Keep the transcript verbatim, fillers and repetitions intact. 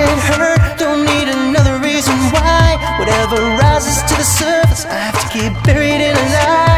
it hurt, don't need another reason why. Whatever rises to the surface, I have to keep buried in a lie.